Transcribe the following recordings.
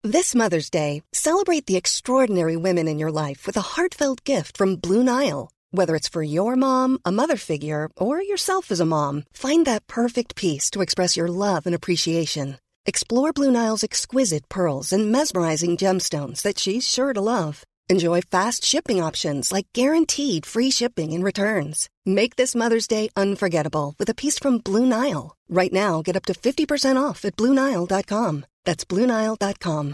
This Mother's Day, celebrate the extraordinary women in your life with a heartfelt gift from Blue Nile. Whether it's for your mom, a mother figure, or yourself as a mom, find that perfect piece to express your love and appreciation. Explore Blue Nile's exquisite pearls and mesmerizing gemstones that she's sure to love. Enjoy fast shipping options like guaranteed free shipping and returns. Make this Mother's Day unforgettable with a piece from Blue Nile. Right now, get up to 50% off at BlueNile.com. That's BlueNile.com.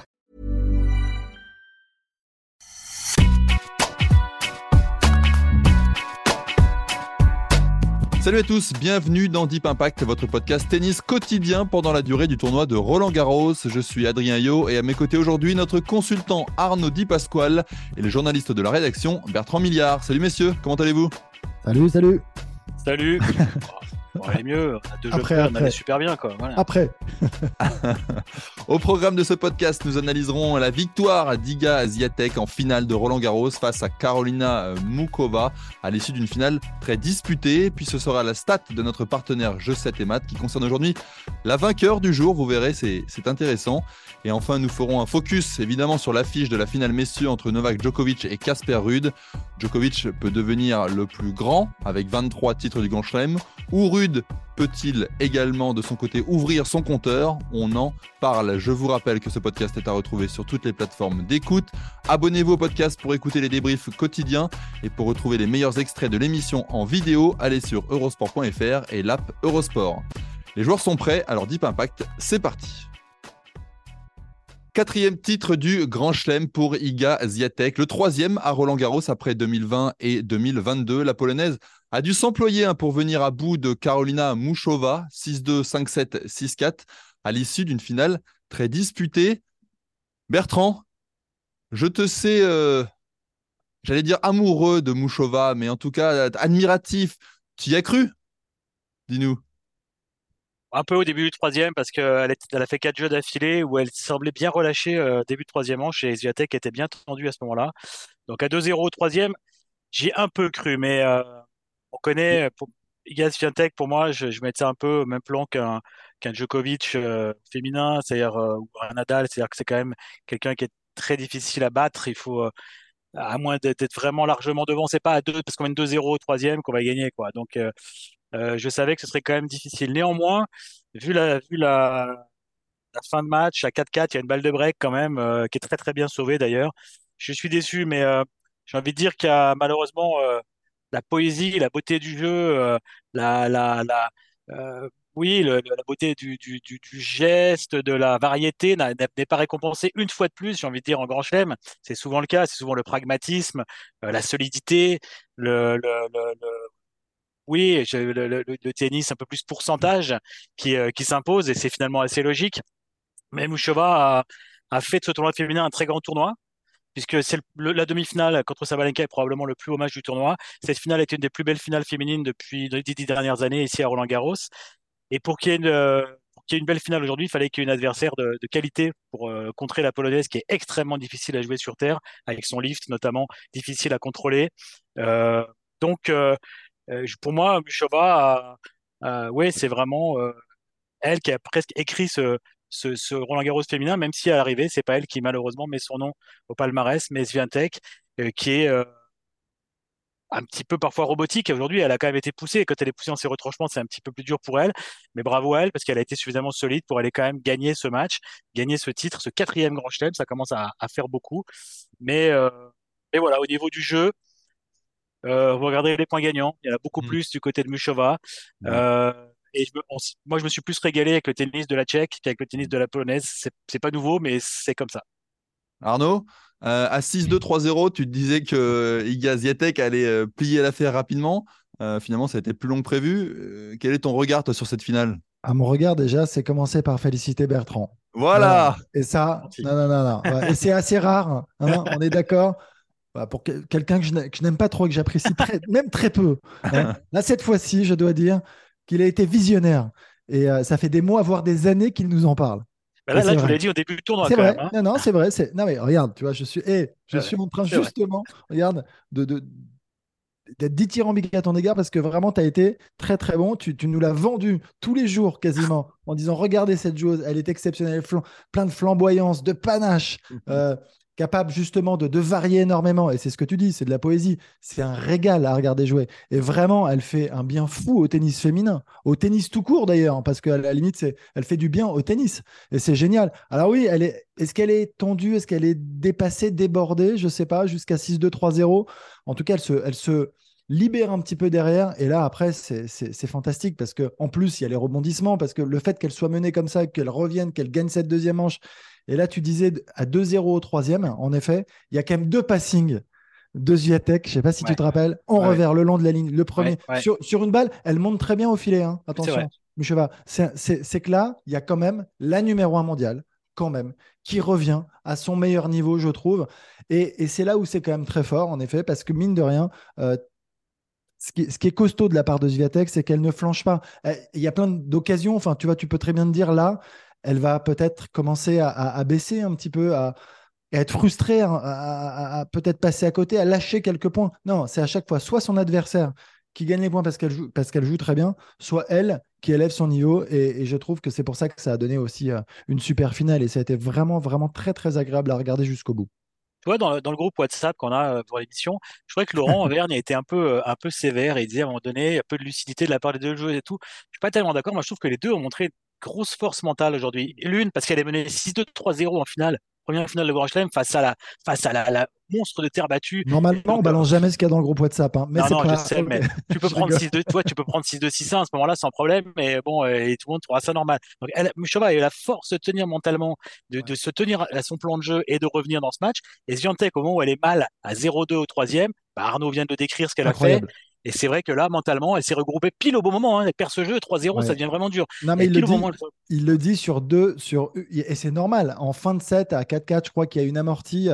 Salut à tous, bienvenue dans Deep Impact, votre podcast tennis quotidien pendant la durée du tournoi de Roland-Garros. Je suis Adrien Yo et à mes côtés aujourd'hui notre consultant Arnaud Di Pasquale et le journaliste de la rédaction Bertrand Milliard. Salut messieurs, comment allez-vous ? Salut. On allait mieux, on a deux jeux près, on allait super bien quoi. Voilà. Après. Au programme de ce podcast, nous analyserons la victoire d'Iga Swiatek en finale de Roland-Garros face à Karolina Muchova à l'issue d'une finale très disputée. Puis ce sera la stat de notre partenaire Jeux 7 et Maths qui concerne aujourd'hui la vainqueur du jour. Vous verrez, c'est intéressant. Et enfin, nous ferons un focus évidemment sur l'affiche de la finale messieurs entre Novak Djokovic et Casper Ruud. Djokovic peut devenir le plus grand avec 23 titres du Grand Chelem, ou Ruud peut-il également de son côté ouvrir son compteur ? On en parle. Je vous rappelle que ce podcast est à retrouver sur toutes les plateformes d'écoute. Abonnez-vous au podcast pour écouter les débriefs quotidiens et pour retrouver les meilleurs extraits de l'émission en vidéo, allez sur eurosport.fr et l'app Eurosport. Les joueurs sont prêts, alors Deep Impact, c'est parti. 4e titre du Grand Chelem pour Iga Swiatek, le 3e à Roland-Garros après 2020 et 2022. La Polonaise a dû s'employer pour venir à bout de Karolina Muchova, 6-2, 5-7, 6-4, à l'issue d'une finale très disputée. Bertrand, je te sais, j'allais dire amoureux de Muchova, mais en tout cas admiratif. Tu y as cru ? Dis-nous. Un peu au début du troisième parce qu'elle a fait 4 jeux d'affilée où elle semblait bien relâchée début de troisième manche et Swiatek était bien tendue à ce moment-là. Donc à 2-0 au troisième, j'y ai un peu cru, mais on connaît Iga Swiatek, pour moi, je mettais ça un peu au même plan qu'un Djokovic féminin, c'est-à-dire ou un Nadal, c'est-à-dire que c'est quand même quelqu'un qui est très difficile à battre. Il faut, à moins d'être vraiment largement devant, c'est pas à 2 parce qu'on mène 2-0 au troisième qu'on va gagner, quoi. Donc je savais que ce serait quand même difficile. Néanmoins, vu la fin de match à 4-4, il y a une balle de break quand même qui est très très bien sauvée d'ailleurs. Je suis déçu, mais j'ai envie de dire qu'il y a malheureusement la poésie, la beauté du jeu, la, la, la, oui, la beauté du geste, de la variété n'est pas récompensée une fois de plus, j'ai envie de dire, en Grand Chelem. C'est souvent le cas, c'est souvent le pragmatisme, la solidité, oui, le tennis un peu plus pourcentage qui s'impose et c'est finalement assez logique. Mais Muchova a fait de ce tournoi féminin un très grand tournoi, puisque c'est la demi-finale contre Sabalenka est probablement le plus beau match du tournoi. Cette finale est une des plus belles finales féminines depuis les 10 dernières années ici à Roland-Garros. Et pour qu'il y ait une belle finale aujourd'hui, il fallait qu'il y ait une adversaire de qualité pour contrer la Polonaise, qui est extrêmement difficile à jouer sur terre, avec son lift notamment, difficile à contrôler. Euh, donc, pour moi, Muchova, ouais, c'est vraiment elle qui a presque écrit ce Roland-Garros féminin, même si à l'arrivée, c'est pas elle qui malheureusement met son nom au palmarès, mais Swiatek, qui est un petit peu parfois robotique. Et aujourd'hui, elle a quand même été poussée. Et quand elle est poussée en ses retranchements, c'est un petit peu plus dur pour elle. Mais bravo à elle, parce qu'elle a été suffisamment solide pour aller quand même gagner ce match, gagner ce titre, ce 4e Grand Chelem. Ça commence à faire beaucoup. Mais voilà, au niveau du jeu, regardez les points gagnants. Il y en a beaucoup plus du côté de Muchova. Et moi, je me suis plus régalé avec le tennis de la Tchèque qu'avec le tennis de la Polonaise. C'est pas nouveau, mais c'est comme ça. Arnaud, à 6-2, 3-0, tu te disais que Iga Swiatek allait plier l'affaire rapidement. Finalement, ça a été plus long que prévu. Quel est ton regard toi, sur cette finale ? À mon regard, déjà, c'est commencer par féliciter Bertrand. Voilà. Et ça, Gentil. non. Ouais. Et c'est assez rare, hein, on est d'accord. Pour quelqu'un que je n'aime pas trop, que j'apprécie même très peu. Hein. Là, cette fois-ci, je dois dire qu'il a été visionnaire. Et ça fait des mois, voire des années qu'il nous en parle. Là, je vous l'ai dit au début du tournoi. C'est quand vrai. même, hein. Non, c'est vrai. Non, mais regarde, tu vois, je suis en train C'est vrai. justement, regarde, d'être dithyrambique à ton égard parce que vraiment, tu as été très très bon. Tu nous l'as vendu tous les jours quasiment en disant regardez cette joueuse, elle est exceptionnelle, plein de flamboyance, de panache, euh, capable justement de varier énormément. Et c'est ce que tu dis, c'est de la poésie. C'est un régal à regarder jouer. Et vraiment, elle fait un bien fou au tennis féminin, au tennis tout court d'ailleurs, parce qu'à la limite, elle fait du bien au tennis. Et c'est génial. Alors oui, est-ce qu'elle est tendue, est-ce qu'elle est dépassée, débordée, je sais pas, jusqu'à 6-2-3-0. En tout cas, elle se libère un petit peu derrière. Et là, après, c'est fantastique parce qu'en plus, il y a les rebondissements, parce que le fait qu'elle soit menée comme ça, qu'elle revienne, qu'elle gagne cette deuxième manche. Et là, tu disais à 2-0 au troisième, en effet, il y a quand même deux passings de Zviatek, je ne sais pas si tu Ouais, te rappelles, en ouais, revers, le long de la ligne. Le ouais, premier, ouais, sur une balle, elle monte très bien au filet, hein. c'est vrai. Attention, Muchova. C'est que là, il y a quand même la numéro un mondiale, quand même, qui revient à son meilleur niveau, je trouve. Et c'est là où c'est quand même très fort, en effet, parce que mine de rien, ce qui est costaud de la part de Zviatek, c'est qu'elle ne flanche pas. Il y a plein d'occasions, enfin, tu vois, tu peux très bien te dire là, elle va peut-être commencer à baisser un petit peu, à être frustrée, hein, à peut-être passer à côté, à lâcher quelques points. Non, c'est à chaque fois soit son adversaire qui gagne les points parce qu'elle joue très bien, soit elle qui élève son niveau. Et je trouve que c'est pour ça que ça a donné aussi une super finale. Et ça a été vraiment, vraiment très, très agréable à regarder jusqu'au bout. Tu vois, dans le groupe WhatsApp qu'on a pour l'émission, je crois que Laurent Auvergne a été un peu sévère et il disait à un moment donné, un peu de lucidité de la part des deux joueurs et tout. Je suis pas tellement d'accord. Moi, je trouve que les deux ont montré une grosse force mentale aujourd'hui. L'une, parce qu'elle est menée 6-2, 3-0 en finale, première finale de Grand Chelem, face à la monstre de terre battue. Normalement, on Donc, balance jamais ce qu'il y a dans le groupe WhatsApp, hein, mais non, c'est non, je pas. sais, Ok, mais tu peux je prendre rigole. 6-2, toi, tu peux prendre 6-2, 6-1 à ce moment-là sans problème, mais bon, et tout le monde trouvera ça normal. Donc, Muchova a eu la force de tenir mentalement, Ouais. de se tenir à son plan de jeu et de revenir dans ce match. Et Swiatek, au moment où elle est mal à 0-2 au troisième, bah, Arnaud vient de décrire ce qu'elle a fait. Incroyable. Et c'est vrai que là, mentalement, elle s'est regroupée pile au bon moment, hein. Elle perd ce jeu, 3-0, ça Ouais. devient vraiment dur. Non, mais Et il le pile au bon dit, moment, il le dit sur deux, et c'est normal. En fin de set, à 4-4, je crois qu'il y a une amortie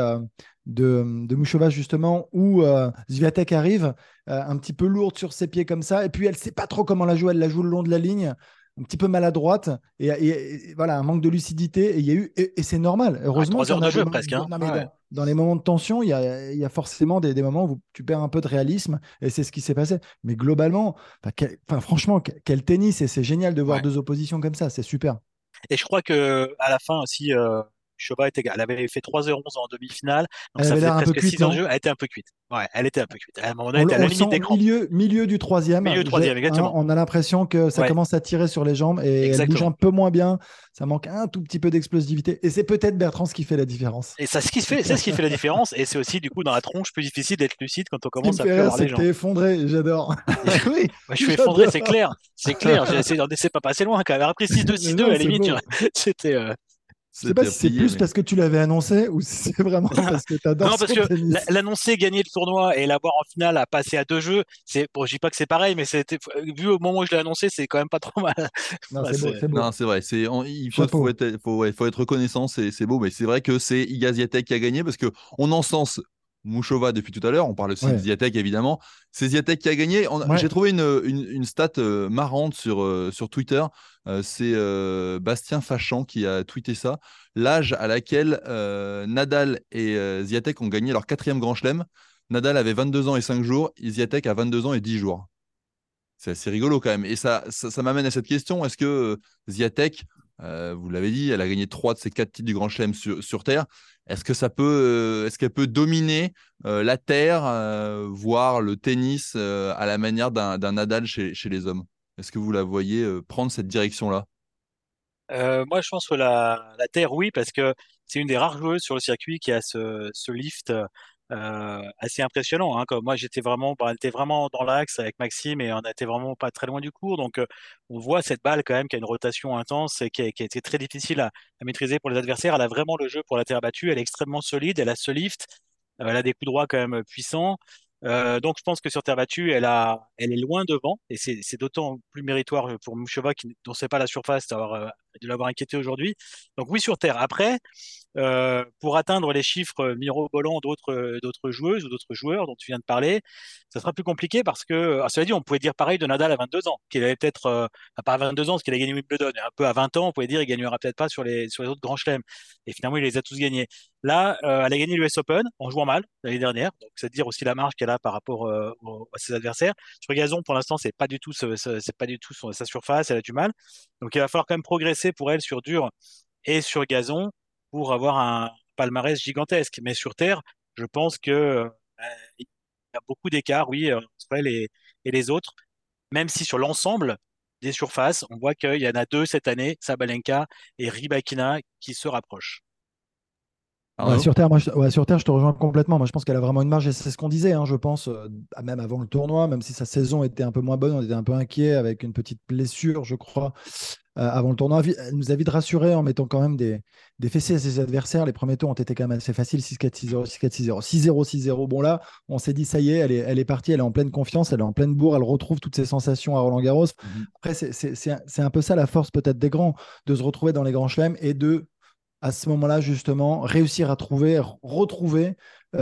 de Mouchova, justement, où Swiatek arrive un petit peu lourde sur ses pieds comme ça. Et puis, elle ne sait pas trop comment la jouer. Elle la joue le long de la ligne, un petit peu maladroite. Et voilà, un manque de lucidité. Et, il y a eu, et c'est normal. à Heureusement 3 qu'il y heures en de a jeu presque, hein. non, mais Ouais. dans les moments de tension, il y a forcément des moments où tu perds un peu de réalisme. Et c'est ce qui s'est passé. Mais globalement, franchement, quel tennis. Et c'est génial de voir Ouais. deux oppositions comme ça. C'est super. Et je crois que à la fin aussi, elle avait fait 3h11 en demi-finale, donc Elle ça avait faisait l'air un peu presque cuite, 6 heures de non? jeu. Elle était un peu cuite. Ouais, elle était un peu cuite. À un moment donné, On, elle le était à on la le sent limite au d'écran. milieu du troisième. Milieu troisième, Hein, exactement. on a l'impression que ça Ouais, commence à tirer sur les jambes et elle bouge un exactement. peu moins bien. Ça manque un tout petit peu d'explosivité. Et c'est peut-être Bertrand ce qui fait la différence. Et ça, c'est ce qui fait la différence. Et c'est aussi, du coup, dans la tronche, plus difficile d'être lucide quand on Ce qui me commence à fait plus rire, avoir c'est les que jambes. t'es effondré. J'adore. Et Oui, moi, je suis effondré, c'est j'adore. clair. C'est clair. On n'essaie pas passer loin, quand même. Après 6-2, Mais 6-2, à non, la c'est limite, beau. c'était, Je sais pas C'était si c'est plié, plus mais. parce que tu l'avais annoncé ou si c'est vraiment parce que tu adores non, parce son que tennis. l'annoncer, gagner le tournoi et l'avoir en finale à passer à deux jeux, bon, je dis pas que c'est pareil, mais vu au moment où je l'ai annoncé, c'est quand même pas trop mal. Non, Ouais, c'est beau, c'est Non, beau. c'est vrai. Il faut Chapeau. être, ouais, faut être reconnaissant, c'est beau, mais c'est vrai que c'est Iga Swiatek qui a gagné parce que on encense Mouchova depuis tout à l'heure. On parle aussi de Ouais. Swiatek évidemment. C'est Swiatek qui a gagné. Ouais. J'ai trouvé une stat marrante sur Twitter. C'est Bastien Fachan qui a tweeté ça. L'âge à laquelle Nadal et Swiatek ont gagné leur quatrième Grand Chelem. Nadal avait 22 ans et 5 jours. Et Swiatek a 22 ans et 10 jours. C'est assez rigolo quand même. Et ça m'amène à cette question. Est-ce que Swiatek, vous l'avez dit, elle a gagné 3 de ses 4 titres du Grand Chelem sur Terre. Est-ce qu'elle peut dominer la Terre, voire le tennis à la manière d'un Nadal chez les hommes? Est-ce que vous la voyez prendre cette direction-là? moi, je pense que la Terre, oui, parce que c'est une des rares joueuses sur le circuit qui a ce lift assez impressionnant, hein. Comme moi, elle était vraiment dans l'axe avec Maxime et on était vraiment pas très loin du cours. Donc, on voit cette balle quand même qui a une rotation intense et qui a été très difficile à maîtriser pour les adversaires. Elle a vraiment le jeu pour la terre battue. Elle est extrêmement solide. Elle a ce lift. Elle a des coups droits quand même puissants. Donc je pense que sur terre battue, elle est loin devant et c'est d'autant plus méritoire pour Mouchova dont c'est pas la surface d'avoir de l'avoir inquiété aujourd'hui. Donc oui, sur terre. Après, pour atteindre les chiffres mirobolants d'autres joueuses ou d'autres joueurs dont tu viens de parler, ça sera plus compliqué parce que, cela dit, on pouvait dire pareil de Nadal à 22 ans, qu'il avait peut-être, pas à 22 ans, parce qu'il a gagné Wimbledon, mais un peu à 20 ans, on pouvait dire il gagnera peut-être pas sur les autres grands chelems. Et finalement, il les a tous gagnés. Là, elle a gagné l'US Open en jouant mal l'année dernière, donc c'est dire aussi la marge qu'elle a par rapport à ses adversaires. Sur gazon, pour l'instant, c'est pas du tout, c'est pas du tout sa surface, elle a du mal. Donc il va falloir quand même progresser pour elle sur dur et sur gazon pour avoir un palmarès gigantesque. Mais sur terre, je pense que il y a beaucoup d'écart, oui, entre elle et les autres, même si sur l'ensemble des surfaces, on voit qu'il y en a deux cette année, Sabalenka et Rybakina, qui se rapprochent. Ouais, Arnaud? sur Terre, sur Terre, je te rejoins complètement. Moi, je pense qu'elle a vraiment une marge et c'est ce qu'on disait, hein, je pense, même avant le tournoi, même si sa saison était un peu moins bonne, on était un peu inquiet avec une petite blessure, je crois, avant le tournoi. Elle nous a vite rassurés en mettant quand même des fessées à ses adversaires. Les premiers tours ont été quand même assez faciles, 6-4, 6-0, 6-4, 6-0, 6-0, 6-0. Bon, là, on s'est dit, ça y est, elle est partie, elle est en pleine confiance, elle est en pleine bourre, elle retrouve toutes ses sensations à Roland-Garros. Mhm. Après, c'est un peu ça la force peut-être des grands, de se retrouver dans les grands chelems et de à ce moment-là, justement, réussir à retrouver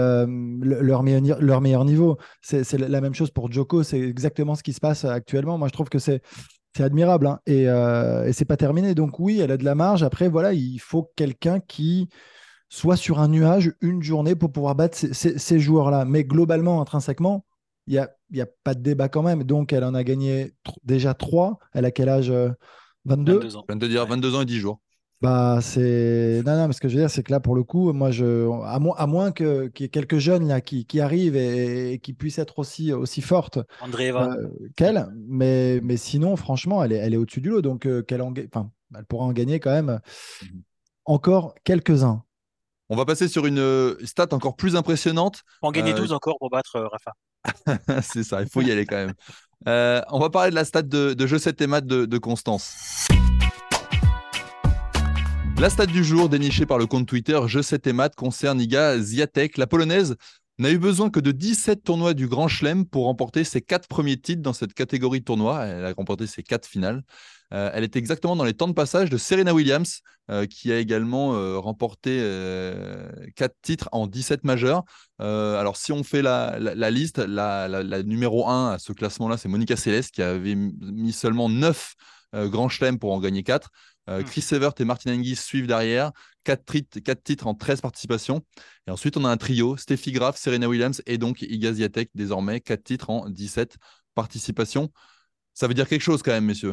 leur meilleur niveau. C'est la même chose pour Djoko, c'est exactement ce qui se passe actuellement. Moi, je trouve que c'est admirable, hein, et c'est pas terminé. Donc oui, elle a de la marge. Après, voilà, il faut quelqu'un qui soit sur un nuage une journée pour pouvoir battre ces joueurs-là. Mais globalement, intrinsèquement, il y a pas de débat quand même. Donc, elle en a gagné déjà trois. Elle a quel âge? 22. 22 ans. Je viens de te dire Ouais. 22 ans et 10 jours. Bah, c'est. Non, non, mais ce que je veux dire, c'est que là, pour le coup, moi, à moins qu'il y ait quelques jeunes là qui arrivent et qui puissent être aussi fortes Andreeva. qu'elle, mais sinon, franchement, elle est au-dessus du lot. Donc, enfin, elle pourra en gagner quand même Mhm. encore quelques-uns. On va passer sur une stat encore plus impressionnante. En gagner Euh, 12 encore pour battre Rafa. c'est ça, il faut y aller quand même. On va parler de la stat de jeu 7 et mat de Constance. La stat du jour dénichée par le compte Twitter Jeux 7 et Mat concerne Iga Swiatek. La Polonaise n'a eu besoin que de 17 tournois du Grand Chelem pour remporter ses 4 premiers titres dans cette catégorie de tournois. Elle a remporté ses 4 finales. Elle est exactement dans les temps de passage de Serena Williams, qui a également remporté 4 titres en 17 majeurs. Alors, si on fait la liste, la numéro 1 à ce classement-là, c'est Monica Seles, qui avait mis seulement 9 Grand Chelem pour en gagner 4. Chris Evert et Martin Hingis suivent derrière. 4 titres en 13 participations. Et ensuite, on a un trio, Steffi Graf, Serena Williams et donc Iga Swiatek, désormais 4 titres en 17 participations. Ça veut dire quelque chose quand même, messieurs.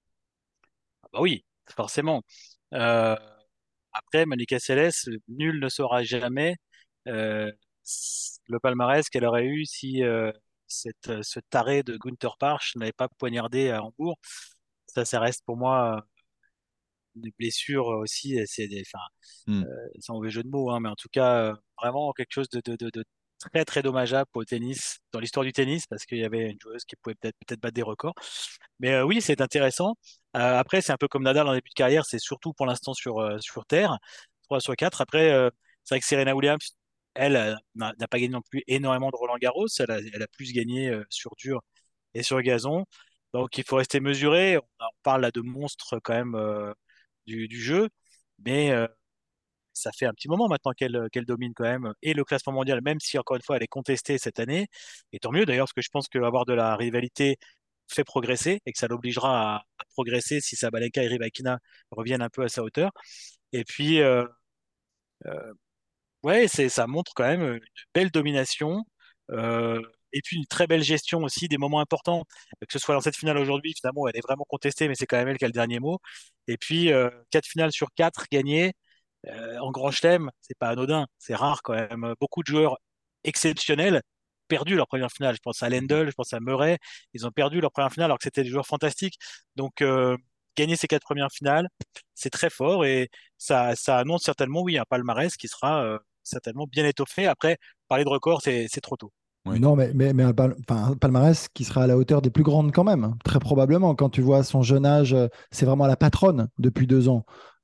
Ah bah oui, forcément. Euh, Après, Monica Seles, nul ne saura jamais euh, le palmarès qu'elle aurait eu si ce taré de Gunther Parch n'avait pas poignardé à Hambourg. Ça reste pour moi une blessure aussi. Enfin, Hmm. sans mauvais jeu de mots, hein, mais en tout cas, vraiment quelque chose de très très dommageable au tennis, dans l'histoire du tennis, parce qu'il y avait une joueuse qui pouvait peut-être battre des records. Mais oui, c'est intéressant. Après, c'est un peu comme Nadal en début de carrière, c'est surtout pour l'instant sur terre, 3 sur 4. Après, c'est vrai que Serena Williams, elle, n'a pas gagné non plus énormément de Roland-Garros, elle a plus gagné sur dur et sur gazon. Donc il faut rester mesuré. On parle là de monstres quand même du jeu, mais ça fait un petit moment maintenant qu'elle domine quand même et le classement mondial, même si encore une fois elle est contestée cette année. Et tant mieux d'ailleurs, parce que je pense qu'avoir de la rivalité fait progresser et que ça l'obligera à progresser si Sabalenka et Rybakina reviennent un peu à sa hauteur. Et puis, euh, ouais, ça montre quand même une belle domination. euh, et puis une très belle gestion aussi des moments importants, que ce soit dans cette finale aujourd'hui, finalement, elle est vraiment contestée, mais c'est quand même elle qui a le dernier mot. Et puis, 4 finales sur 4 gagnées, en Grand Chelem, c'est pas anodin, c'est rare quand même. Beaucoup de joueurs exceptionnels perdu leur première finale. Je pense à Lendl, je pense à Murray, ils ont perdu leur première finale alors que c'était des joueurs fantastiques. Donc gagner ces 4 premières finales, c'est très fort et ça annonce certainement, oui, un palmarès qui sera certainement bien étoffé. Après, parler de record, c'est trop tôt. Oui. Non, mais un palmarès qui sera à la hauteur des plus grandes quand même, hein, très probablement. Quand tu vois son jeune âge, c'est vraiment la patronne depuis 2 ans.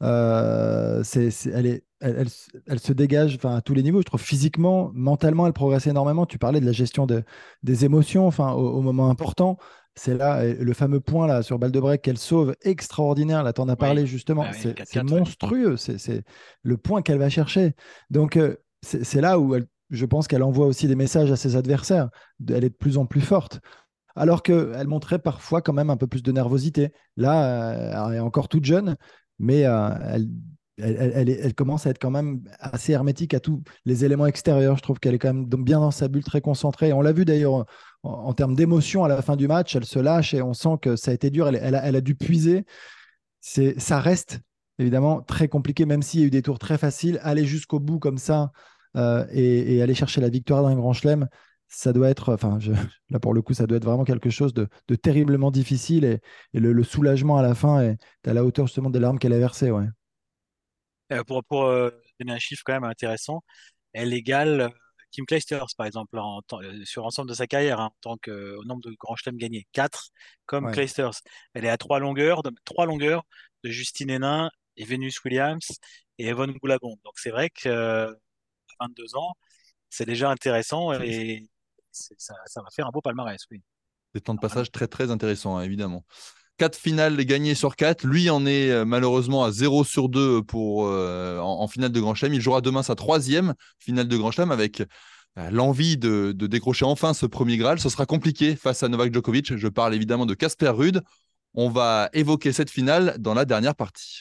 Elle se dégage, enfin, à tous les niveaux. Je trouve physiquement, mentalement, elle progresse énormément. Tu parlais de la gestion des émotions, enfin, au moment important. c'est là le fameux point là sur balle de break qu'elle sauve extraordinaire. Là, tu en as Oui, parlé justement. ouais, oui, C'est 4-4, ouais. monstrueux. C'est le point qu'elle va chercher. Donc, c'est là où je pense qu'elle envoie aussi des messages à ses adversaires. Elle est de plus en plus forte. Alors qu'elle montrait parfois quand même un peu plus de nervosité. Là, elle est encore toute jeune, mais elle commence à être quand même assez hermétique à tous les éléments extérieurs. Je trouve qu'elle est quand même bien dans sa bulle, très concentrée. On l'a vu d'ailleurs en termes d'émotion à la fin du match, elle se lâche et on sent que ça a été dur. Elle a dû puiser. Ça reste évidemment très compliqué, même s'il y a eu des tours très faciles. Aller jusqu'au bout comme ça et aller chercher la victoire d'un grand chelem, ça doit être, enfin, là pour le coup, ça doit être vraiment quelque chose de terriblement difficile et le soulagement à la fin est à la hauteur justement des larmes qu'elle a versées. Ouais. Pour donner un chiffre quand même intéressant, elle égale Kim Clijsters, par exemple, sur l'ensemble de sa carrière, hein, en tant que au nombre de grands chelems gagnés. 4 comme Ouais. Clijsters. Elle est à trois longueurs de Justine Henin et Venus Williams et Evonne Goolagong. Donc c'est vrai que 22 ans, c'est déjà intéressant et ça va faire un beau palmarès, oui. Des temps de passage très très intéressants, hein, évidemment. 4 finales gagnées sur 4. Lui en est malheureusement à 0/2 en finale de Grand Chelem. Il jouera demain sa 3e finale de Grand Chelem avec l'envie de décrocher enfin ce premier Graal. Ce sera compliqué face à Novak Djokovic. Je parle évidemment de Casper Ruud. On va évoquer cette finale dans la dernière partie.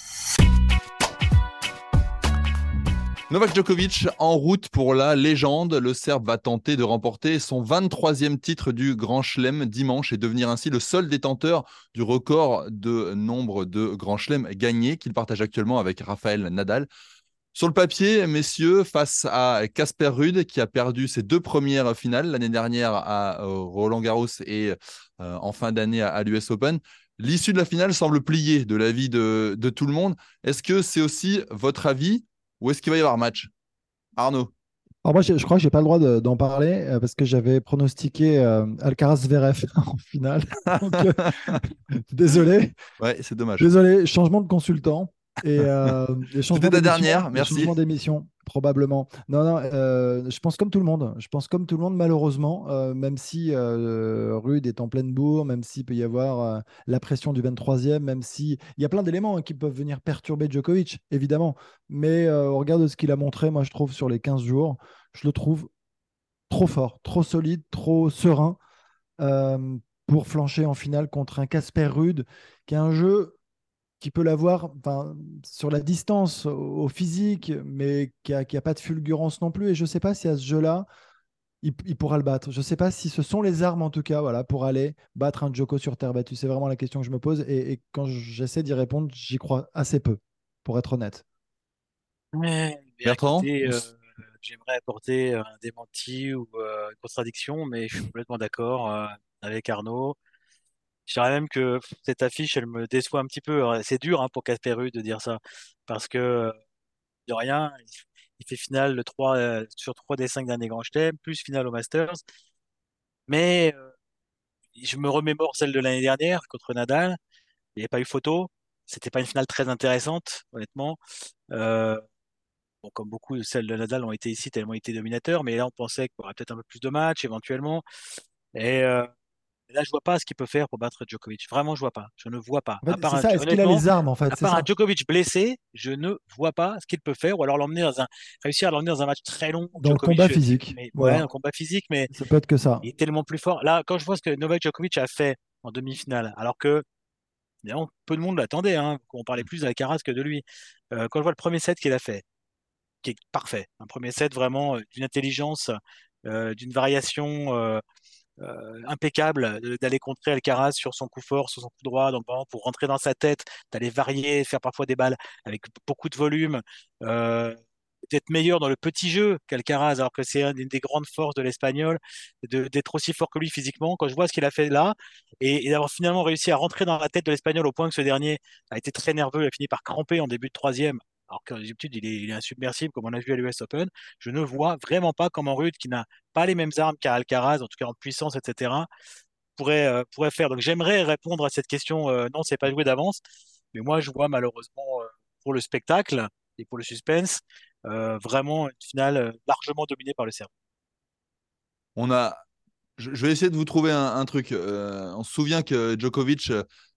Novak Djokovic en route pour la légende. Le Serbe va tenter de remporter son 23e titre du Grand Chelem dimanche et devenir ainsi le seul détenteur du record de nombre de Grand Chelem gagnés qu'il partage actuellement avec Rafael Nadal. Sur le papier, messieurs, face à Casper Ruud qui a perdu ses 2 premières finales l'année dernière à Roland-Garros et en fin d'année à l'US Open, l'issue de la finale semble pliée de l'avis de tout le monde. Est-ce que c'est aussi votre avis ou est-ce qu'il va y avoir match? Arnaud. Alors moi, je crois que j'ai pas le droit d'en parler parce que j'avais pronostiqué Alcaraz-Zverev en finale. Donc, désolé. Ouais, c'est dommage. Désolé, changement de consultant et C'était changement ta d'émission. dernière, Et merci. changement d'émission, probablement. Non, non, je pense comme tout le monde. Je pense comme tout le monde, malheureusement, même si Rude est en pleine bourre, même s'il peut y avoir la pression du 23e, même si il y a plein d'éléments qui peuvent venir perturber Djokovic, évidemment. Mais au regard de ce qu'il a montré, moi, je trouve, sur les 15 jours, je le trouve trop fort, trop solide, trop serein euh, pour flancher en finale contre un Casper Ruud qui a un jeu qui peut l'avoir enfin, sur la distance, au physique, mais qui a pas de fulgurance non plus. Et je ne sais pas si à ce jeu-là, il pourra le battre. Je ne sais pas si ce sont les armes, en tout cas, voilà, pour aller battre un Djoko sur terre battue. C'est vraiment la question que je me pose. Et quand j'essaie d'y répondre, j'y crois assez peu, pour être honnête. Ouais, bien Bertrand? écoutez, j'aimerais apporter un démenti ou une contradiction, mais je suis complètement d'accord avec Arnaud. Je dirais même que cette affiche, elle me déçoit un petit peu. Alors, c'est dur hein, pour Casper Ruud de dire ça, parce que de rien, il fait finale sur 3 des 5 derniers grands chelems, plus finale au Masters. Mais je me remémore celle de l'année dernière contre Nadal. Il n'y avait pas eu photo. C'était pas une finale très intéressante, honnêtement. Euh, Bon, comme beaucoup, celles de Nadal ont été ici tellement été dominateurs, mais là, on pensait qu'il y aurait peut-être un peu plus de matchs éventuellement. Et là, je vois pas ce qu'il peut faire pour battre Djokovic. Vraiment, je vois pas. Je ne vois pas. En fait, c'est ça. Est-ce qu'il a Honnêtement, les armes, en fait? à C'est part un ça. Djokovic blessé, je ne vois pas ce qu'il peut faire, ou alors réussir à l'emmener dans un match très long. Dans le combat Djokovic, physique. mais ouais, Voilà. un combat physique, mais Ça peut être que ça. il est tellement plus fort. Là, quand je vois ce que Novak Djokovic a fait en demi-finale, alors que évidemment, peu de monde l'attendait, hein, qu'on parlait plus d'Alcaraz que de lui. Quand je vois le premier set qu'il a fait, qui est parfait. Un premier set vraiment d'une intelligence, d'une variation impeccable, d'aller contrer Alcaraz sur son coup fort, sur son coup droit, donc vraiment pour rentrer dans sa tête, d'aller varier, faire parfois des balles avec beaucoup de volume, euh, d'être meilleur dans le petit jeu qu'Alcaraz, alors que c'est une des grandes forces de l'Espagnol, d'être aussi fort que lui physiquement. Quand je vois ce qu'il a fait là, et d'avoir finalement réussi à rentrer dans la tête de l'Espagnol au point que ce dernier a été très nerveux, il a fini par cramper en début de troisième. Alors que d'habitude, il est insubmersible, comme on a vu à l'US Open. Je ne vois vraiment pas comment Ruud, qui n'a pas les mêmes armes qu'à Alcaraz, en tout cas en puissance, etc., pourrait faire. Donc j'aimerais répondre à cette question, non, c'est pas joué d'avance, mais moi je vois malheureusement pour le spectacle et pour le suspense, vraiment une finale largement dominée par le Serbe. On a Je vais essayer de vous trouver un truc. On se souvient que Djokovic,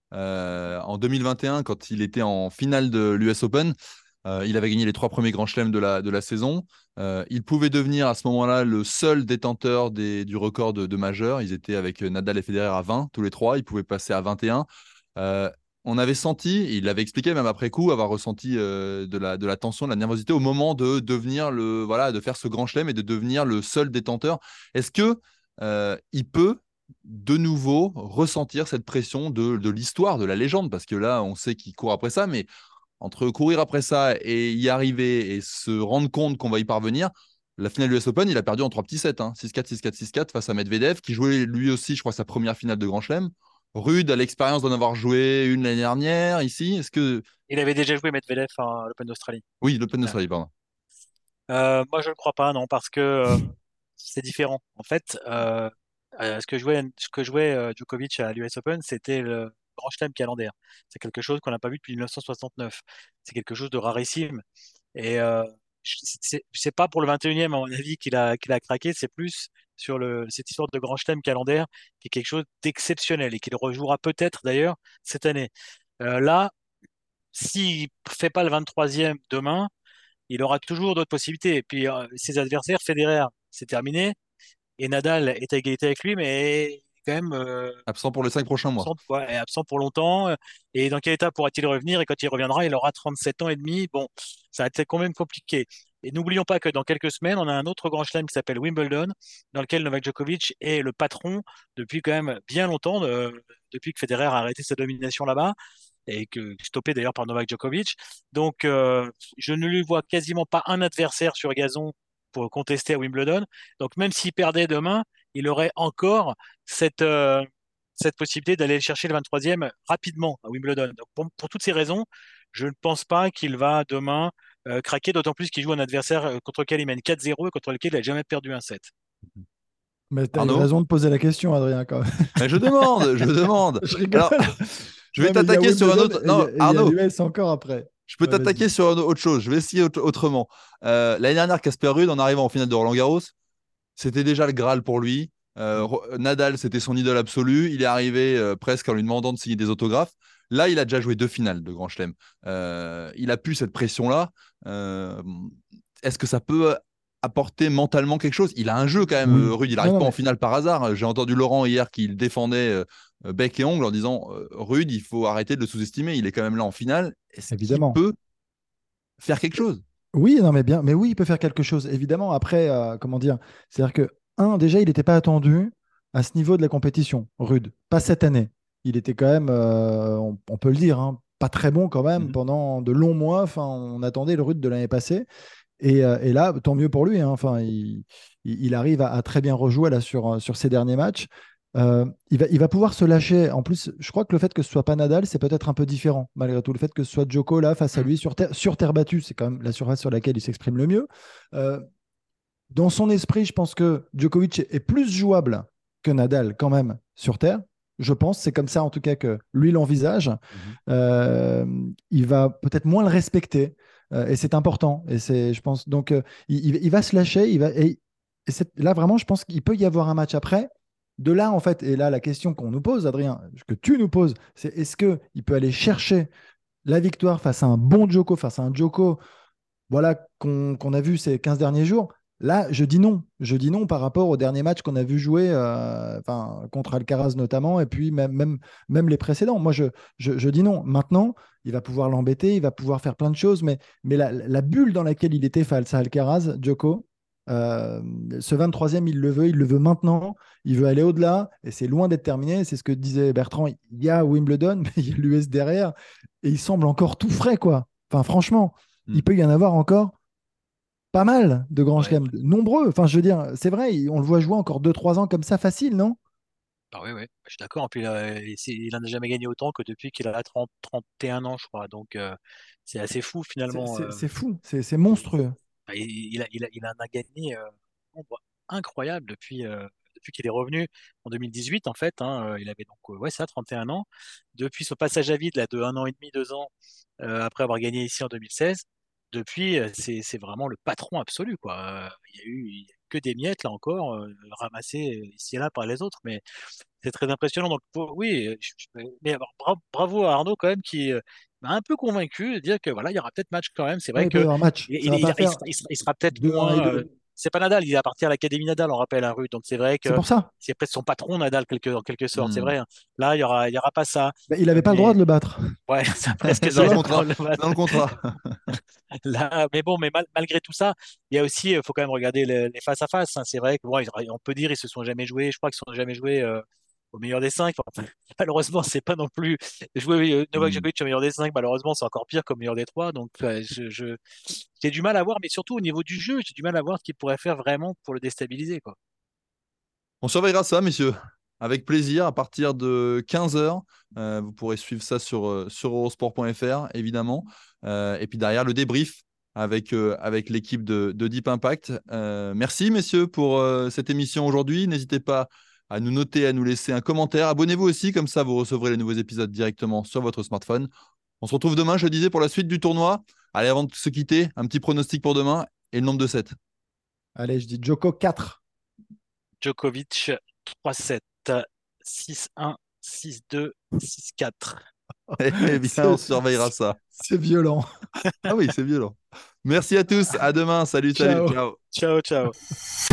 en 2021, quand il était en finale de l'US Open, il avait gagné les 3 premiers grands chelems de la saison. Il pouvait devenir à ce moment-là le seul détenteur du record de majeur. Ils étaient avec Nadal et Federer à 20, tous les trois. Ils pouvaient passer à 21. Euh, on avait senti, il l'avait expliqué même après coup, avoir ressenti de la tension, de la nervosité au moment de devenir voilà, de faire ce grand chelem et de devenir le seul détenteur. Est-ce que il peut de nouveau ressentir cette pression de l'histoire, de la légende? Parce que là, on sait qu'il court après ça, mais entre courir après ça et y arriver et se rendre compte qu'on va y parvenir, la finale de l'US Open, il a perdu en 3 petits sets, hein, 6-4, 6-4, 6-4 face à Medvedev, qui jouait lui aussi, je crois, sa première finale de Grand Chelem. Rude a l'expérience d'en avoir joué une l'année dernière ici. Est-ce que. Il avait déjà joué Medvedev à l'Open d'Australie. Oui, l'Open Ouais. d'Australie, pardon. Moi, je ne crois pas, non, parce que c'est différent. En fait, ce que jouait Djokovic à l'US Open, c'était le Grand Chelem calendaire. C'est quelque chose qu'on n'a pas vu depuis 1969. C'est quelque chose de rarissime. Et c'est pas pour le 21e, à mon avis, qu'il a craqué, c'est plus sur cette histoire de Grand Chelem calendaire qui est quelque chose d'exceptionnel et qu'il rejouera peut-être d'ailleurs cette année. Là, s'il fait pas le 23e demain, il aura toujours d'autres possibilités. Et puis, ses adversaires, Federer, c'est terminé. Et Nadal est à égalité avec lui, mais quand même Absent pour les 5 prochains mois. absent, est absent pour longtemps. Et dans quel état pourra-t-il revenir? Et quand il reviendra, il aura 37 ans et demi. Bon, ça va être quand même compliqué. Et n'oublions pas que dans quelques semaines, on a un autre grand chelem qui s'appelle Wimbledon, dans lequel Novak Djokovic est le patron depuis quand même bien longtemps, depuis que Federer a arrêté sa domination là-bas et que stoppé d'ailleurs par Novak Djokovic. Donc, je ne lui vois quasiment pas un adversaire sur gazon pour contester à Wimbledon. Donc, même s'il perdait demain, il aurait encore cette possibilité d'aller chercher le 23e rapidement à Wimbledon. Donc, pour toutes ces raisons, je ne pense pas qu'il va demain craquer, d'autant plus qu'il joue un adversaire contre lequel il mène 4-0 et contre lequel il n'a jamais perdu un set. Mais tu as eu Arnaud? raison de poser la question, Adrien, quand même. Mais je demande, je demande. Je rigole. Alors, je vais Non, mais il y a t'attaquer sur un Wimbledon autre. et il y Non, a, et il y a Arnaud, l'US encore après. je peux Ouais, vas-y. t'attaquer sur autre chose. Je vais essayer autrement. L'année dernière, Casper Ruud, en arrivant en finale de Roland-Garros, c'était déjà le Graal pour lui. Nadal, c'était son idole absolue. Il est arrivé presque en lui demandant de signer des autographes. Là, il a déjà joué 2 finales de Grand Chelem. Il a pu cette pression-là. Euh, Est-ce que ça peut apporter mentalement quelque chose? Il a un jeu quand même, Oui. Ruud. Il Non, n'arrive non, pas en mais finale par hasard. J'ai entendu Laurent hier qui le défendait bec et ongle en disant Ruud, il faut arrêter de le sous-estimer. Il est quand même là en finale. Est-ce qu'il évidemment. peut faire quelque chose? Oui, non, mais bien, mais oui, il peut faire quelque chose, évidemment. Après, comment dire, c'est-à-dire que, déjà, il n'était pas attendu à ce niveau de la compétition, Rude. Pas cette année. Il était quand même, on peut le dire, hein, pas très bon quand même Mhm. pendant de longs mois. Enfin, on attendait le Rude de l'année passée. Et là, tant mieux pour lui, hein. Enfin, il arrive à très bien rejouer là sur ses derniers matchs. Il va pouvoir se lâcher. En plus, je crois que le fait que ce soit pas Nadal, c'est peut-être un peu différent, malgré tout. Le fait que ce soit Djoko là face à Mm. lui sur terre battue, c'est quand même la surface sur laquelle il s'exprime le mieux. Euh, dans son esprit, je pense que Djokovic est plus jouable que Nadal quand même sur terre. Je pense, c'est comme ça en tout cas que lui l'envisage. Mhm. Euh, il va peut-être moins le respecter et c'est important. Et c'est, je pense, donc il va se lâcher. Là vraiment, je pense qu'il peut y avoir un match après. De là en fait, et là la question qu'on nous pose, Adrien, que tu nous poses, c'est est-ce que il peut aller chercher la victoire face à un bon Djoko, face à un Djoko voilà, qu'on a vu ces 15 derniers jours. Là, je dis non. Je dis non par rapport au dernier match qu'on a vu jouer enfin, contre Alcaraz notamment, et puis même les précédents. Moi, je dis non. Maintenant, il va pouvoir l'embêter, il va pouvoir faire plein de choses, mais la bulle dans laquelle il était face à Alcaraz, Djoko, euh, ce 23e, il le veut maintenant, il veut aller au-delà, et c'est loin d'être terminé. C'est ce que disait Bertrand. Il y a Wimbledon, mais il y a l'US derrière, et il semble encore tout frais, quoi. Enfin, franchement il Mhm. peut y en avoir encore pas mal de grands Ouais. chelems, nombreux. Enfin, je veux dire, c'est vrai, on le voit jouer encore 2 3 ans comme ça, facile, non? Ah oui, oui, je suis d'accord. Et puis, il n'en a jamais gagné autant que depuis qu'il a 30, 31 ans, je crois. Donc, c'est assez fou finalement. C'est fou, c'est monstrueux. Il en a gagné un nombre incroyable depuis qu'il est revenu en 2018, en fait. Hein. Il avait donc, ouais, ça, 31 ans. Depuis son passage à vide là, de 1 an et demi, 2 ans, après avoir gagné ici en 2016, depuis, c'est vraiment le patron absolu, quoi. Il y a eu que des miettes, là encore, ramassées ici et là par les autres. Mais c'est très impressionnant. Donc, oui, mais bravo à Arnaud quand même qui m'a un peu convaincu de dire que voilà, il y aura peut-être match quand même. C'est Ouais, vrai il peut y que avoir un match. Ça va pas faire il sera peut-être 2-1 et moins. 2. C'est pas Nadal, il appartient à l'Académie Nadal, on rappelle, un Rude. Donc c'est vrai C'est que pour ça. c'est peut-être son patron Nadal en quelque sorte. C'est Hmm. vrai, hein. Là, il y aura pas ça. Bah, il n'avait pas le droit Mais de le battre. ouais, c'est presque Dans ça. le contrat. Dans le contrat. Là, mais bon, mais malgré tout ça, il y a aussi, faut quand même regarder les face à face, hein. C'est vrai que bon, on peut dire ils se sont jamais joués. Je crois qu'ils se sont jamais joués au meilleur des cinq. Enfin, malheureusement, c'est pas non plus jouer Novak Hmm. Djokovic au meilleur des cinq. Malheureusement, c'est encore pire qu'au meilleur des trois. Donc, j'ai du mal à voir, mais surtout au niveau du jeu, j'ai du mal à voir ce qu'il pourrait faire vraiment pour le déstabiliser, quoi. On surveillera ça, messieurs. Avec plaisir, à partir de 15h. Vous pourrez suivre ça sur eurosport.fr, évidemment. Et puis derrière, le débrief avec l'équipe de Deep Impact. Merci, messieurs, pour cette émission aujourd'hui. N'hésitez pas à nous noter, à nous laisser un commentaire. Abonnez-vous aussi, comme ça, vous recevrez les nouveaux épisodes directement sur votre smartphone. On se retrouve demain, je le disais, pour la suite du tournoi. Allez, avant de se quitter, un petit pronostic pour demain et le nombre de sets. Allez, je dis Djoko 4. Djokovic 3-7, 6-1, 6-2, 6-4. Eh bien, on surveillera ça. C'est violent. Ah oui, c'est violent. Merci à tous. À demain. Salut, salut. Ciao. Ciao. Ciao, ciao.